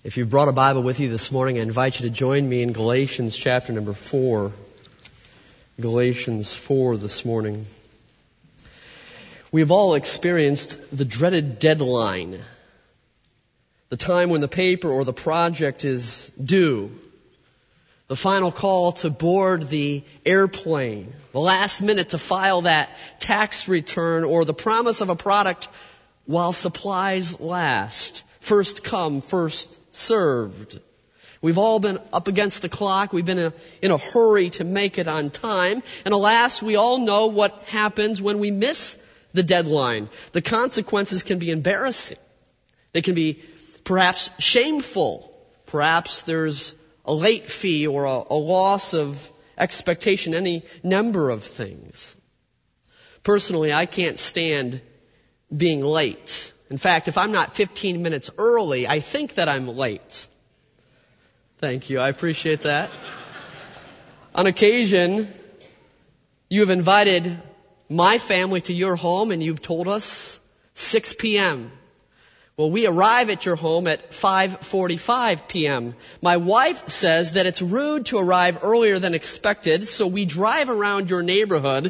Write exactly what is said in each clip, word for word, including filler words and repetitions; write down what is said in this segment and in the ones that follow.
If you've brought a Bible with you this morning, I invite you to join me in Galatians chapter number four. Galatians four this morning. We've all experienced the dreaded deadline, the time when the paper or the project is due, the final call to board the airplane, the last minute to file that tax return, or the promise of a product while supplies last. First come, first served. We've all been up against the clock. We've been in a, in a hurry to make it on time. And alas, we all know what happens when we miss the deadline. The consequences can be embarrassing. They can be perhaps shameful. Perhaps there's a late fee or a, a loss of expectation, any number of things. Personally, I can't stand being late. In fact, if I'm not fifteen minutes early, I think that I'm late. Thank you. I appreciate that. On occasion, you have invited my family to your home and you've told us six p.m. Well, we arrive at your home at five forty-five p.m. My wife says that it's rude to arrive earlier than expected, so we drive around your neighborhood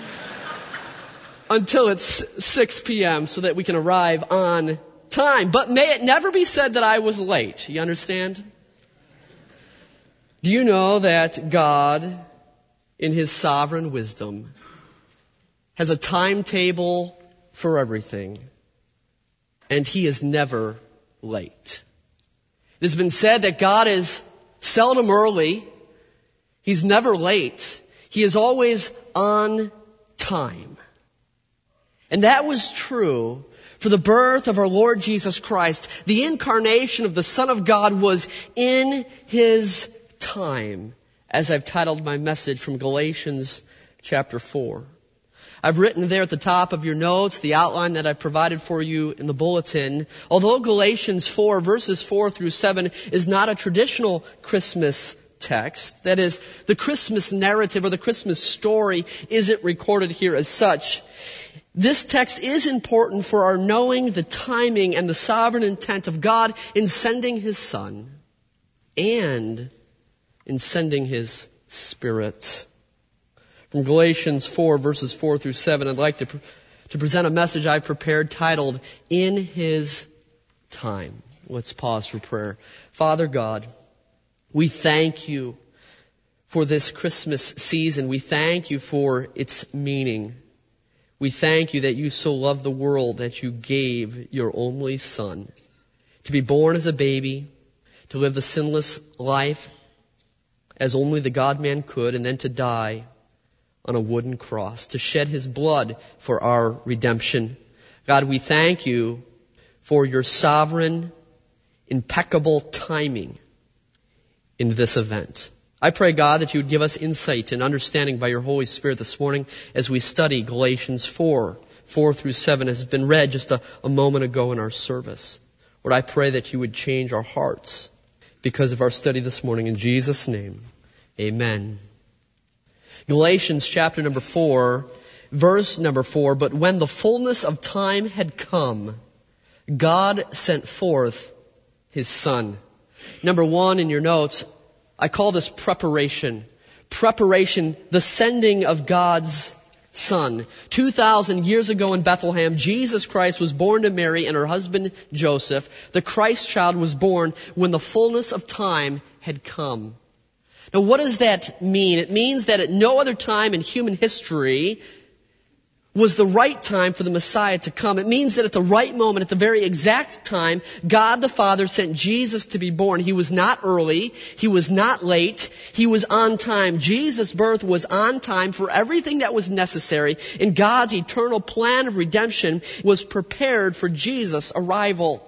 until it's six p.m. so that we can arrive on time. But may it never be said that I was late. You understand? Do you know that God, in His sovereign wisdom, has a timetable for everything, and He is never late? It has been said that God is seldom early. He's never late. He is always on time. And that was true for the birth of our Lord Jesus Christ. The incarnation of the Son of God was in His time, as I've titled my message from Galatians chapter four. I've written there at the top of your notes the outline that I've provided for you in the bulletin. Although Galatians four, verses four through seven, is not a traditional Christmas text, that is, the Christmas narrative or the Christmas story isn't recorded here as such, this text is important for our knowing the timing and the sovereign intent of God in sending His Son and in sending His Spirit. From Galatians four, verses four through seven, I'd like to, to present a message I prepared titled, In His Time. Let's pause for prayer. Father God, we thank You for this Christmas season. We thank You for its meaning. We thank You that You so loved the world that You gave Your only Son to be born as a baby, to live the sinless life as only the God-man could, and then to die on a wooden cross, to shed His blood for our redemption. God, we thank You for Your sovereign, impeccable timing in this event. I pray, God, that You would give us insight and understanding by Your Holy Spirit this morning as we study Galatians four, four through seven, as has been read just a, a moment ago in our service. Lord, I pray that You would change our hearts because of our study this morning. In Jesus' name, amen. Galatians chapter number four, verse number four, but when the fullness of time had come, God sent forth His Son. Number one in your notes, I call this preparation. Preparation, the sending of God's Son. Two thousand years ago in Bethlehem, Jesus Christ was born to Mary and her husband Joseph. The Christ child was born when the fullness of time had come. Now, what does that mean? It means that at no other time in human history was the right time for the Messiah to come. It means that at the right moment, at the very exact time, God the Father sent Jesus to be born. He was not early. He was not late. He was on time. Jesus' birth was on time for everything that was necessary, and God's eternal plan of redemption was prepared for Jesus' arrival.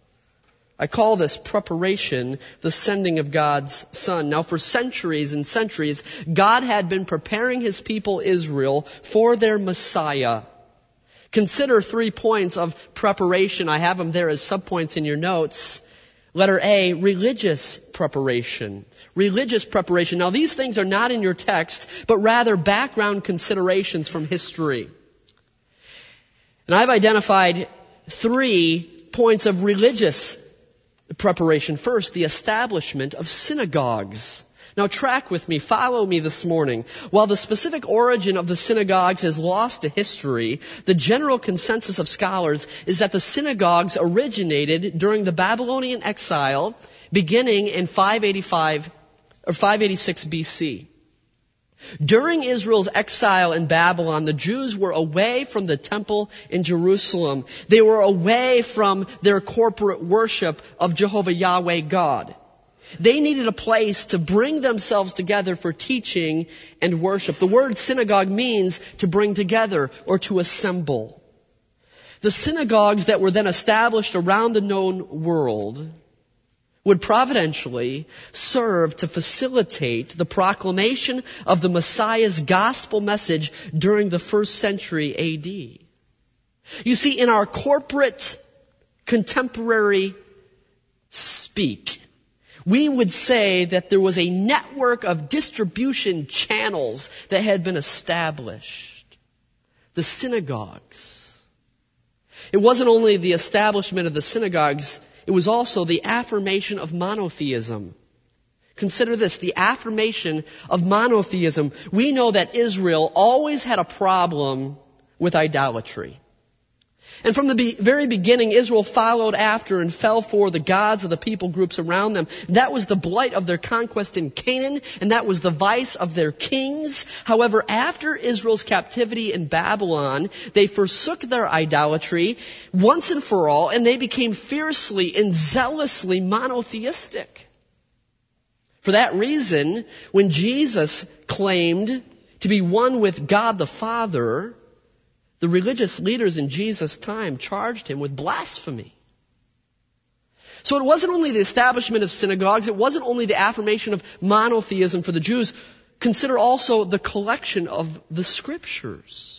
I call this preparation the sending of God's Son. Now, for centuries and centuries, God had been preparing His people Israel for their Messiah. Consider three points of preparation. I have them there as subpoints in your notes. Letter A, religious preparation. Religious preparation. Now, these things are not in your text, but rather background considerations from history. And I've identified three points of religious preparation. First, the establishment of synagogues. Now track with me, follow me this morning. While the specific origin of the synagogues is lost to history, the general consensus of scholars is that the synagogues originated during the Babylonian exile beginning in five eighty-five or five eighty-six B C. During Israel's exile in Babylon, the Jews were away from the temple in Jerusalem. They were away from their corporate worship of Jehovah Yahweh God. They needed a place to bring themselves together for teaching and worship. The word synagogue means to bring together or to assemble. The synagogues that were then established around the known world would providentially serve to facilitate the proclamation of the Messiah's gospel message during the first century A D. You see, in our corporate contemporary speak, we would say that there was a network of distribution channels that had been established. The synagogues. It wasn't only the establishment of the synagogues, it was also the affirmation of monotheism. Consider this, the affirmation of monotheism. We know that Israel always had a problem with idolatry. And from the be- very beginning, Israel followed after and fell for the gods of the people groups around them. That was the blight of their conquest in Canaan, and that was the vice of their kings. However, after Israel's captivity in Babylon, they forsook their idolatry once and for all, and they became fiercely and zealously monotheistic. For that reason, when Jesus claimed to be one with God the Father, the religious leaders in Jesus' time charged him with blasphemy. So it wasn't only the establishment of synagogues, it wasn't only the affirmation of monotheism for the Jews. Consider also the collection of the scriptures.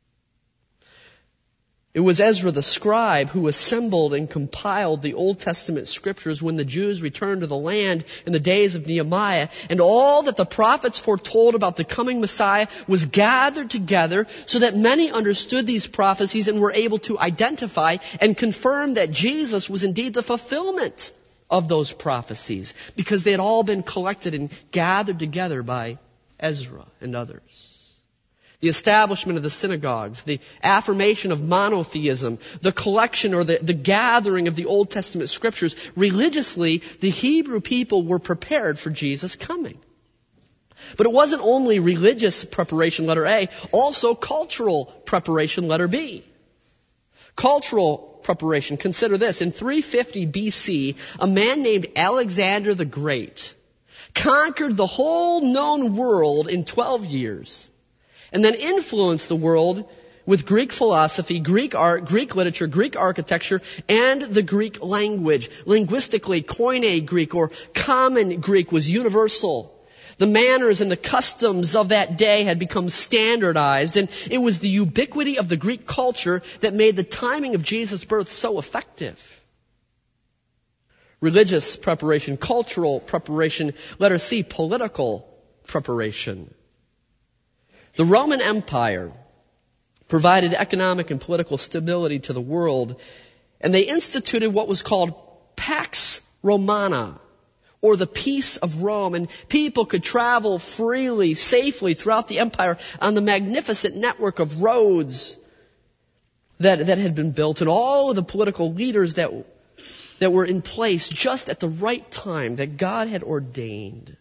It was Ezra the scribe who assembled and compiled the Old Testament scriptures when the Jews returned to the land in the days of Nehemiah. And all that the prophets foretold about the coming Messiah was gathered together so that many understood these prophecies and were able to identify and confirm that Jesus was indeed the fulfillment of those prophecies, because they had all been collected and gathered together by Ezra and others. The establishment of the synagogues, the affirmation of monotheism, the collection or the, the gathering of the Old Testament scriptures. Religiously, the Hebrew people were prepared for Jesus' coming. But it wasn't only religious preparation, letter A, also cultural preparation, letter B. Cultural preparation. Consider this. In three fifty B C, a man named Alexander the Great conquered the whole known world in twelve years. And then influenced the world with Greek philosophy, Greek art, Greek literature, Greek architecture, and the Greek language. Linguistically, Koine Greek or Common Greek was universal. The manners and the customs of that day had become standardized, and it was the ubiquity of the Greek culture that made the timing of Jesus' birth so effective. Religious preparation, cultural preparation, letter C, political preparation. The Roman Empire provided economic and political stability to the world, and they instituted what was called Pax Romana, or the peace of Rome, and people could travel freely, safely throughout the empire on the magnificent network of roads that, that had been built, and all of the political leaders that, that were in place just at the right time that God had ordained,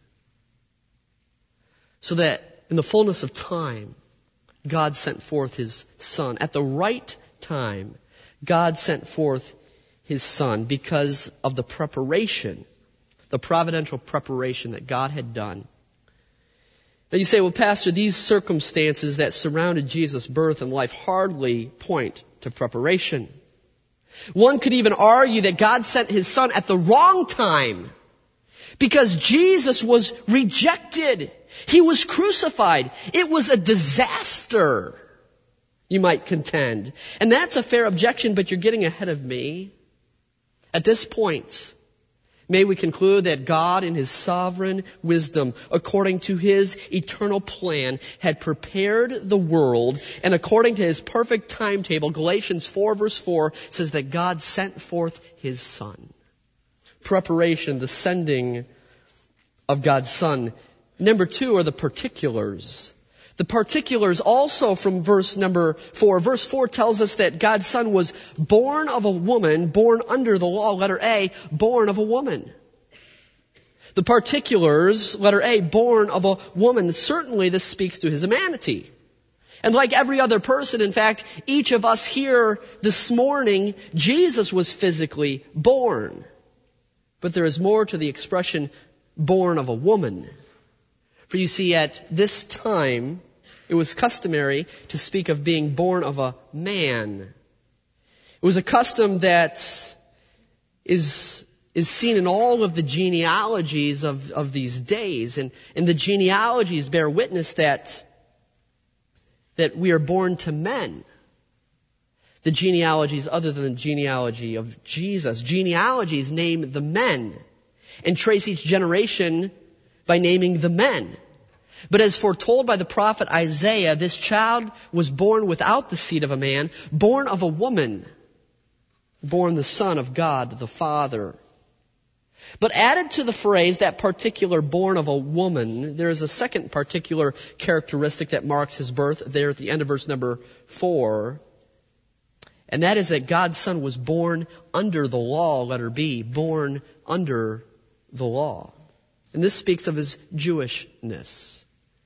so that in the fullness of time, God sent forth His Son. At the right time, God sent forth His Son because of the preparation, the providential preparation that God had done. Now you say, well, Pastor, these circumstances that surrounded Jesus' birth and life hardly point to preparation. One could even argue that God sent His Son at the wrong time, because Jesus was rejected. He was crucified. It was a disaster, you might contend. And that's a fair objection, but you're getting ahead of me. At this point, may we conclude that God in His sovereign wisdom, according to His eternal plan, had prepared the world, and according to His perfect timetable, Galatians four verse four says that God sent forth His Son. preparation, the sending of God's Son. Number two are the particulars. The particulars also from verse number four. Verse four tells us that God's Son was born of a woman, born under the law, letter A, born of a woman. The particulars, letter A, born of a woman. Certainly this speaks to his humanity. And like every other person, in fact, each of us here this morning, Jesus was physically born. But there is more to the expression born of a woman. For you see, at this time, it was customary to speak of being born of a man. It was a custom that is, is seen in all of the genealogies of, of these days. And, and the genealogies bear witness that, that we are born to men. The genealogies other than the genealogy of Jesus. Genealogies name the men and trace each generation by naming the men. But as foretold by the prophet Isaiah, this child was born without the seed of a man, born of a woman, born the Son of God the Father. But added to the phrase, that particular born of a woman, there is a second particular characteristic that marks his birth there at the end of verse number four. And that is that God's Son was born under the law, letter B, born under the law. And this speaks of his Jewishness.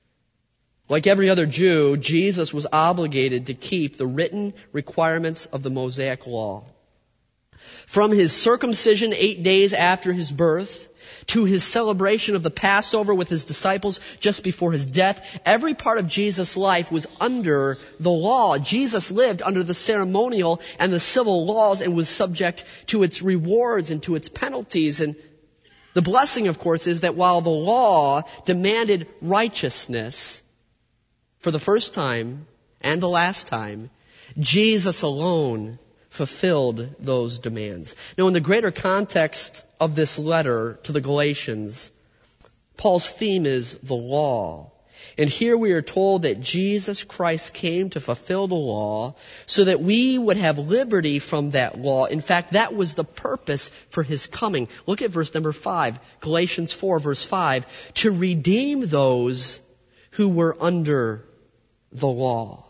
Like every other Jew, Jesus was obligated to keep the written requirements of the Mosaic law. From his circumcision eight days after his birth to his celebration of the Passover with his disciples just before his death, every part of Jesus' life was under the law. Jesus lived under the ceremonial and the civil laws and was subject to its rewards and to its penalties. And the blessing, of course, is that while the law demanded righteousness, for the first time and the last time, Jesus alone fulfilled those demands. Now, in the greater context of this letter to the Galatians, Paul's theme is the law. And here we are told that Jesus Christ came to fulfill the law so that we would have liberty from that law. In fact, that was the purpose for his coming. Look at verse number five, Galatians four, verse five, to redeem those who were under the law.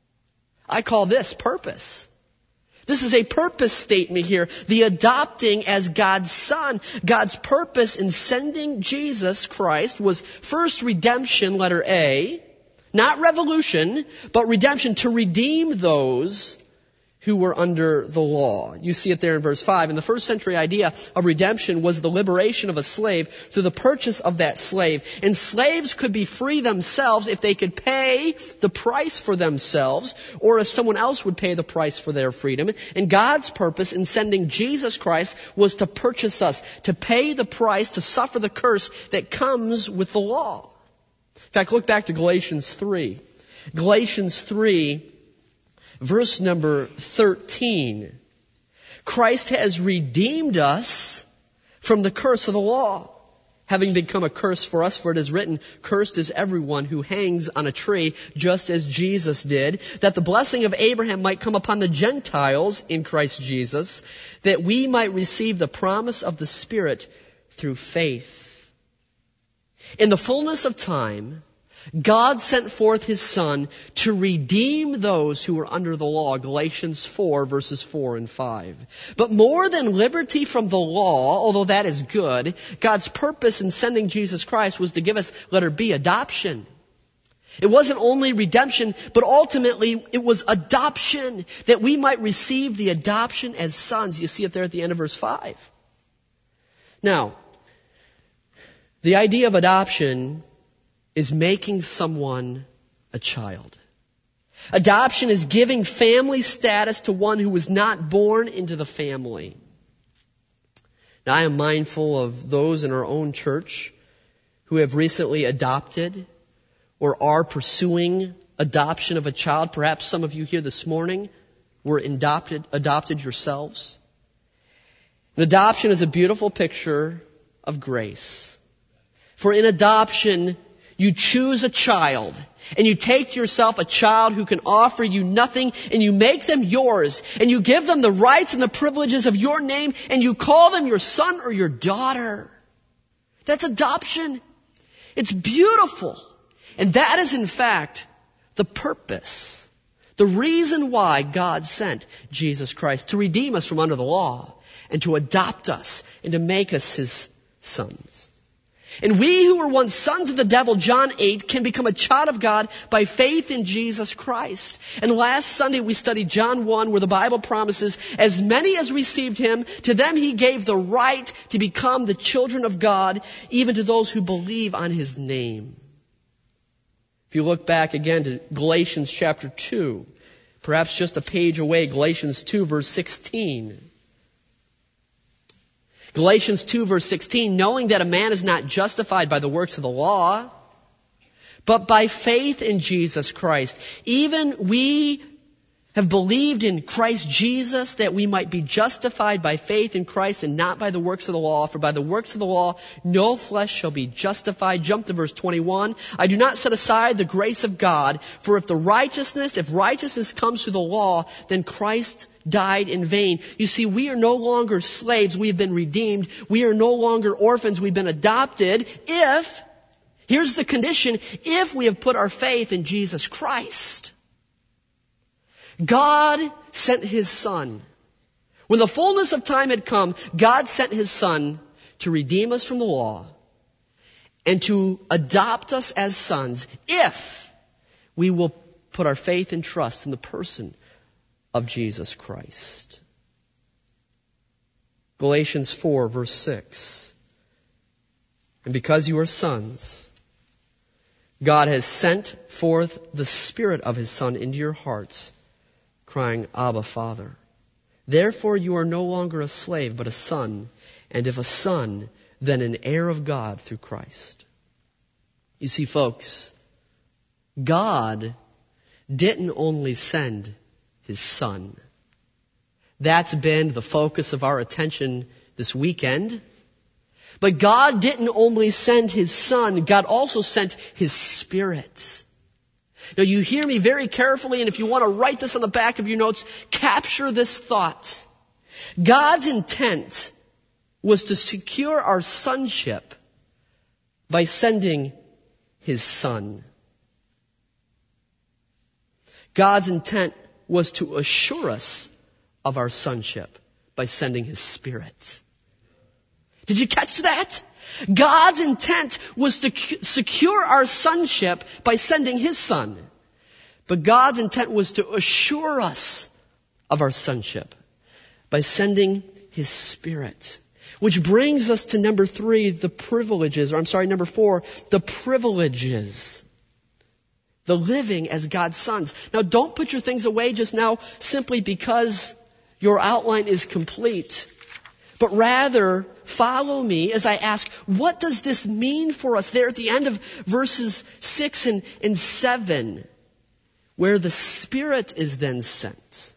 I call this purpose. This is a purpose statement here. The adopting as God's Son. God's purpose in sending Jesus Christ was first redemption, letter A. Not revolution, but redemption, to redeem those who were under the law. You see it there in verse five. And the first century idea of redemption was the liberation of a slave through the purchase of that slave. And slaves could be free themselves if they could pay the price for themselves, or if someone else would pay the price for their freedom. And God's purpose in sending Jesus Christ was to purchase us, to pay the price, to suffer the curse that comes with the law. In fact, look back to Galatians three. Galatians three, verse number thirteen. Christ has redeemed us from the curse of the law, having become a curse for us, for it is written, cursed is everyone who hangs on a tree, just as Jesus did, that the blessing of Abraham might come upon the Gentiles in Christ Jesus, that we might receive the promise of the Spirit through faith. In the fullness of time, God sent forth his Son to redeem those who were under the law. Galatians four, verses four and five. But more than liberty from the law, although that is good, God's purpose in sending Jesus Christ was to give us, letter B, adoption. It wasn't only redemption, but ultimately it was adoption, that we might receive the adoption as sons. You see it there at the end of verse five. Now, the idea of adoption is making someone a child. Adoption is giving family status to one who was not born into the family. Now, I am mindful of those in our own church who have recently adopted or are pursuing adoption of a child. Perhaps some of you here this morning were adopted, adopted yourselves. And adoption is a beautiful picture of grace. For in adoption, you choose a child, and you take to yourself a child who can offer you nothing, and you make them yours, and you give them the rights and the privileges of your name, and you call them your son or your daughter. That's adoption. It's beautiful. And that is, in fact, the purpose, the reason why God sent Jesus Christ, to redeem us from under the law and to adopt us and to make us his sons. And we who were once sons of the devil, John eight, can become a child of God by faith in Jesus Christ. And last Sunday we studied John one, where the Bible promises, as many as received him, to them he gave the right to become the children of God, even to those who believe on his name. If you look back again to Galatians chapter two, perhaps just a page away, Galatians two verse sixteen. Galatians two verse sixteen, knowing that a man is not justified by the works of the law, but by faith in Jesus Christ. Even we have believed in Christ Jesus that we might be justified by faith in Christ and not by the works of the law. For by the works of the law, no flesh shall be justified. Jump to verse twenty-one. I do not set aside the grace of God, for if the righteousness, if righteousness comes through the law, then Christ died in vain. You see, we are no longer slaves. We have been redeemed. We are no longer orphans. We've been adopted if, here's the condition, if we have put our faith in Jesus Christ. God sent his son. When the fullness of time had come, God sent his son to redeem us from the law and to adopt us as sons if we will put our faith and trust in the person of Jesus Christ. Galatians four verse six. And because you are sons, God has sent forth the Spirit of his Son into your hearts, crying, Abba, Father. Therefore you are no longer a slave, but a son, and if a son, then an heir of God through Christ. You see, folks, God didn't only send his son. That's been the focus of our attention this weekend. But God didn't only send his son, God also sent his Spirit. Now you hear me very carefully, and if you want to write this on the back of your notes, capture this thought. God's intent was to secure our sonship by sending his son. God's intent was to assure us of our sonship by sending his Spirit. Did you catch that? God's intent was to secure our sonship by sending his son. But God's intent was to assure us of our sonship by sending his Spirit. Which brings us to number three, the privileges, or I'm sorry, number four, the privileges. The living as God's sons. Now don't put your things away just now simply because your outline is complete. But rather, follow me as I ask, what does this mean for us there at the end of verses six and, and seven, where the Spirit is then sent?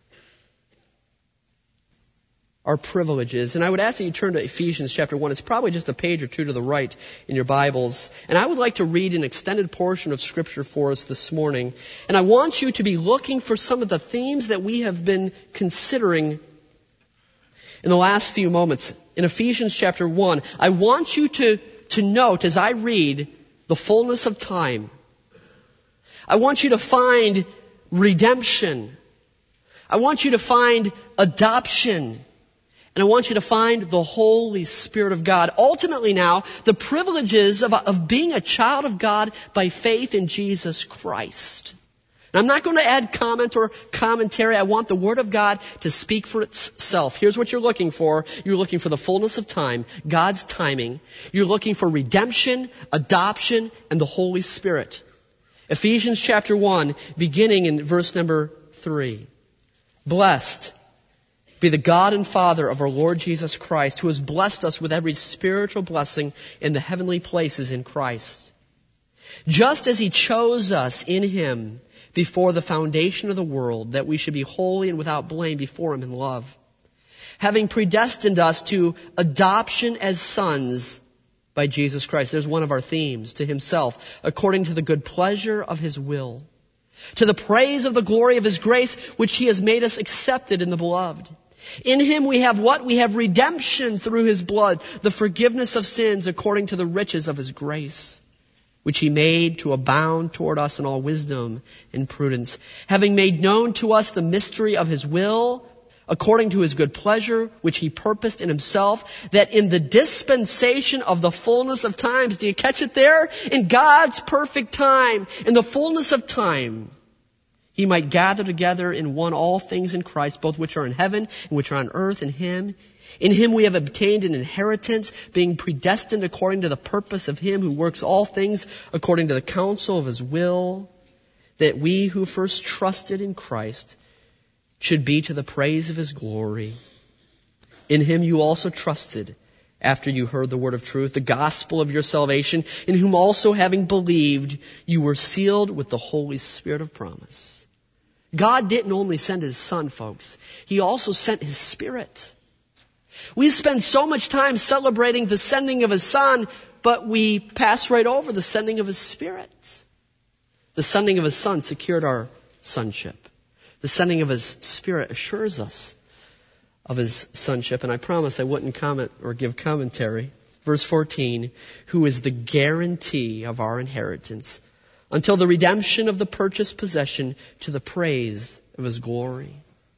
Our privileges. And I would ask that you turn to Ephesians chapter one. It's probably just a page or two to the right in your Bibles. And I would like to read an extended portion of Scripture for us this morning. And I want you to be looking for some of the themes that we have been considering in the last few moments. In Ephesians chapter one, I want you to, to note as I read the fullness of time. I want you to find redemption. I want you to find adoption. And I want you to find the Holy Spirit of God. Ultimately now, the privileges of, of being a child of God by faith in Jesus Christ. And I'm not going to add comment or commentary. I want the Word of God to speak for itself. Here's what you're looking for. You're looking for the fullness of time, God's timing. You're looking for redemption, adoption, and the Holy Spirit. Ephesians chapter one, beginning in verse number three. Blessed be the God and Father of our Lord Jesus Christ, who has blessed us with every spiritual blessing in the heavenly places in Christ. Just as he chose us in him before the foundation of the world, that we should be holy and without blame before him in love, having predestined us to adoption as sons by Jesus Christ. There's one of our themes, to himself, according to the good pleasure of his will, to the praise of the glory of his grace, which he has made us accepted in the beloved. In him we have what? We have redemption through his blood, the forgiveness of sins according to the riches of his grace, which he made to abound toward us in all wisdom and prudence, having made known to us the mystery of his will, according to his good pleasure, which he purposed in himself, that in the dispensation of the fullness of times, do you catch it there? In God's perfect time, in the fullness of time, he might gather together in one all things in Christ, both which are in heaven and which are on earth in him. In him we have obtained an inheritance, being predestined according to the purpose of him who works all things according to the counsel of his will, that we who first trusted in Christ should be to the praise of his glory. In him you also trusted, after you heard the word of truth, the gospel of your salvation, in whom also having believed, you were sealed with the Holy Spirit of promise. God didn't only send his Son, folks. He also sent his Spirit. We spend so much time celebrating the sending of his Son, but we pass right over the sending of his Spirit. The sending of his Son secured our sonship. The sending of his Spirit assures us of his sonship. And I promised I wouldn't comment or give commentary. Verse fourteen, who is the guarantee of our inheritance until the redemption of the purchased possession to the praise of his glory.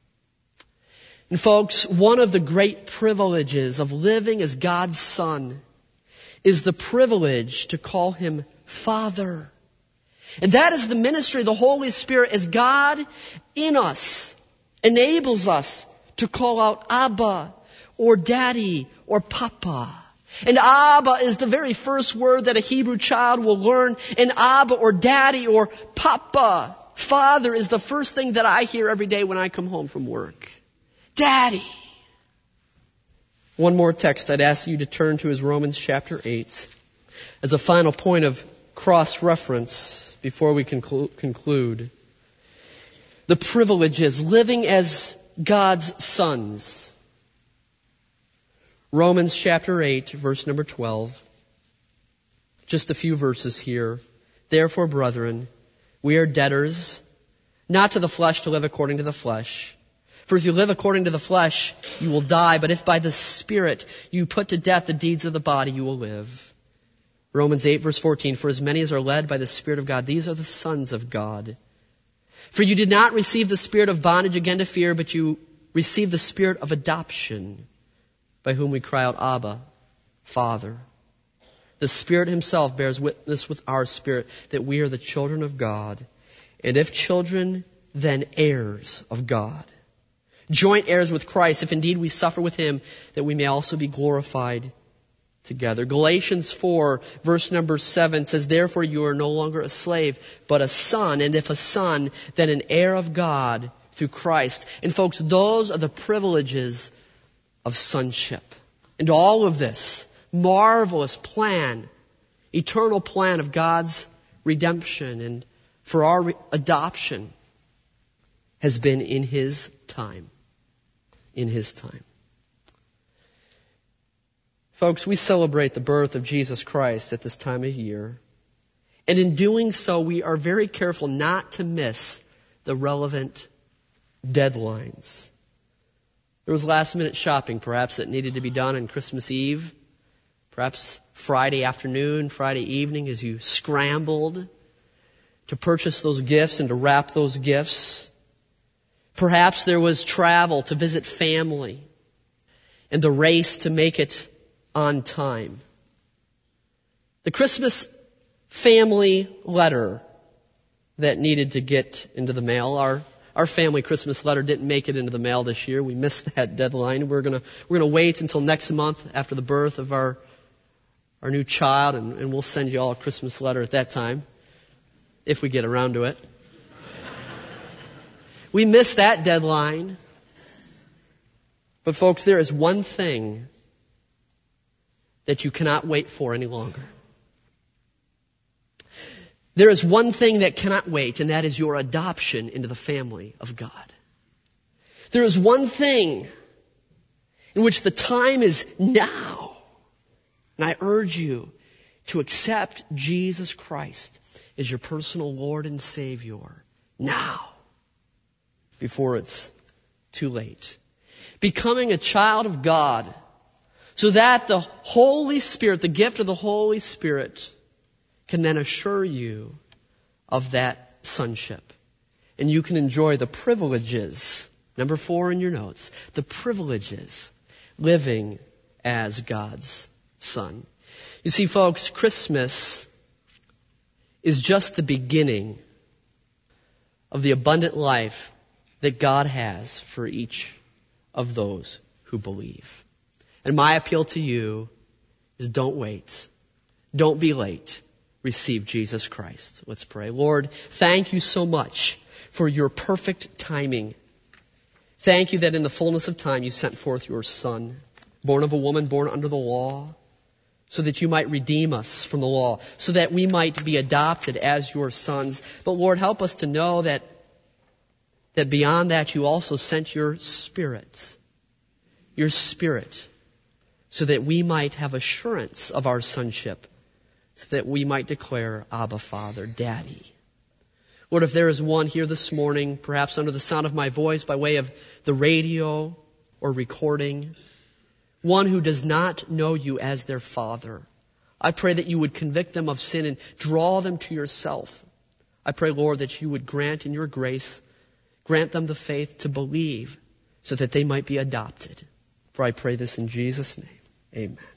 And folks, one of the great privileges of living as God's Son is the privilege to call him Father. And that is the ministry of the Holy Spirit as God in us enables us to call out Abba or Daddy or Papa. And Abba is the very first word that a Hebrew child will learn. And Abba or Daddy or Papa, Father, is the first thing that I hear every day when I come home from work. Daddy. One more text I'd ask you to turn to is Romans chapter eight. As a final point of cross-reference before we conclu- conclude. The privileges, living as God's sons. Romans chapter eight, verse number twelve. Just a few verses here. Therefore, brethren, we are debtors, not to the flesh to live according to the flesh. For if you live according to the flesh, you will die. But if by the Spirit you put to death the deeds of the body, you will live. Romans eight, verse fourteen. For as many as are led by the Spirit of God, these are the sons of God. For you did not receive the spirit of bondage again to fear, but you received the spirit of adoption, by whom we cry out, Abba, Father. The Spirit himself bears witness with our spirit that we are the children of God. And if children, then heirs of God. Joint heirs with Christ, if indeed we suffer with him, that we may also be glorified together. Galatians four, verse number seven says, therefore you are no longer a slave, but a son. And if a son, then an heir of God through Christ. And folks, those are the privileges of sonship. And all of this marvelous plan, eternal plan of God's redemption and for our re- adoption has been in his time. In his time. Folks, we celebrate the birth of Jesus Christ at this time of year. And in doing so, we are very careful not to miss the relevant deadlines. There was last minute shopping, perhaps, that needed to be done on Christmas Eve. Perhaps Friday afternoon, Friday evening, as you scrambled to purchase those gifts and to wrap those gifts. Perhaps there was travel to visit family and the race to make it on time. The Christmas family letter that needed to get into the mail, our Our family Christmas letter didn't make it into the mail this year. We missed that deadline. We're gonna we're gonna wait until next month after the birth of our our new child, and, and we'll send you all a Christmas letter at that time, if we get around to it. We missed that deadline. But folks, there is one thing that you cannot wait for any longer. There is one thing that cannot wait, and that is your adoption into the family of God. There is one thing in which the time is now. And I urge you to accept Jesus Christ as your personal Lord and Savior now, before it's too late. Becoming a child of God, so that the Holy Spirit, the gift of the Holy Spirit, can then assure you of that sonship. And you can enjoy the privileges, number four in your notes, the privileges living as God's son. You see, folks, Christmas is just the beginning of the abundant life that God has for each of those who believe. And my appeal to you is don't wait. Don't be late. Receive Jesus Christ. Let's pray. Lord, thank you so much for your perfect timing. Thank you that in the fullness of time you sent forth your Son, born of a woman, born under the law, so that you might redeem us from the law, so that we might be adopted as your sons. But Lord, help us to know that, that beyond that you also sent your Spirit, your Spirit, so that we might have assurance of our sonship, so that we might declare, Abba, Father, Daddy. Lord, if there is one here this morning, perhaps under the sound of my voice by way of the radio or recording, one who does not know you as their Father, I pray that you would convict them of sin and draw them to yourself. I pray, Lord, that you would grant in your grace, grant them the faith to believe so that they might be adopted. For I pray this in Jesus' name. Amen.